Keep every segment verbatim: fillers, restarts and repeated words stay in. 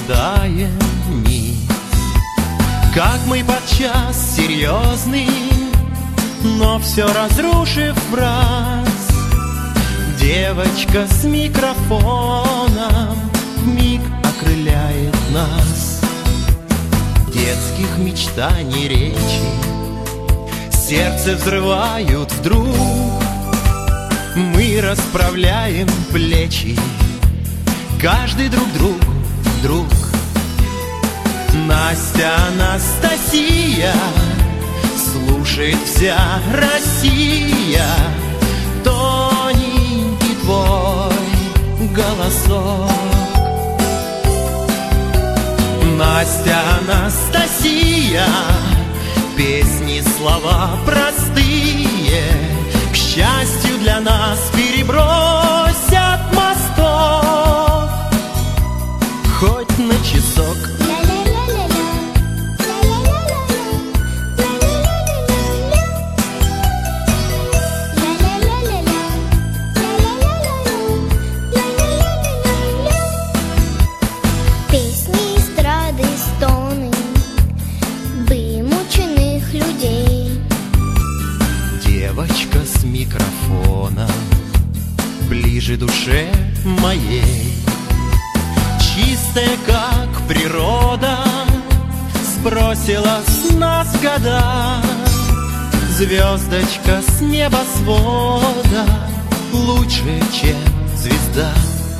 сопровождаем низ. Как мы подчас серьезны, но все разрушив враз. Девочка с микрофоном вмиг окрыляет нас. Детских мечтаний речи сердце взрывают вдруг. Мы расправляем плечи, каждый друг другу друг. Настя, Анастасия, слушает вся Россия тоненький твой голосок. Настя, Анастасия, песни, слова простые, к счастью для нас, перебросят мосток хоть на часок. Девочка с микрофоном ближе душе моей, чистая, как природа, сбросила с нас года. Звездочка с небосвода лучше, чем звезда.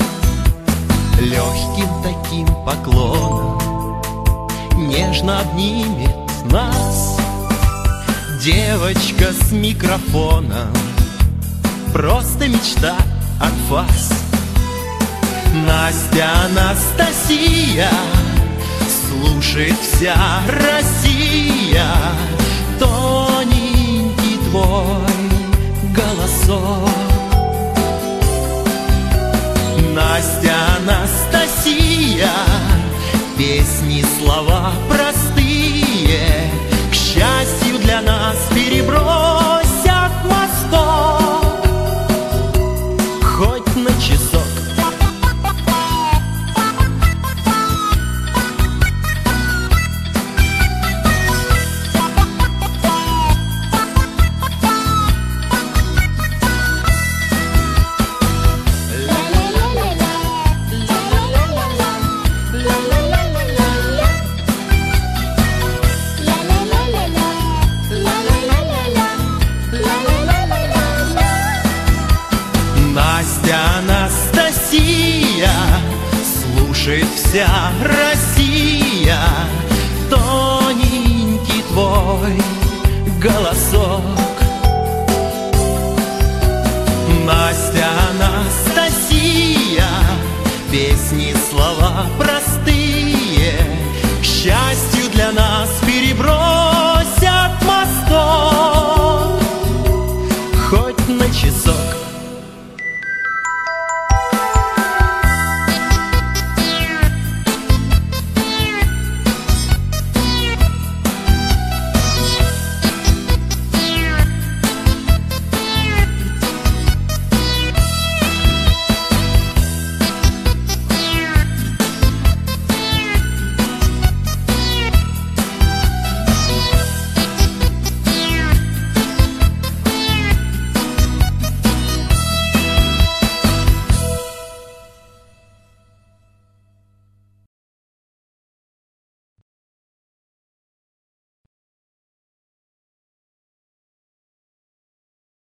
Легким таким поклоном нежно обнимет нас. Девочка с микрофоном, просто мечта от вас. Настя, Анастасия, слушает вся Россия тоненький твой голосок. Настя, Анастасия, песни, слова простые, к счастью для нас, перебросят мосток хоть на часок. Настя, Анастасия, слушает вся Россия тоненький твой голосок. Настя, Анастасия, песни, слова про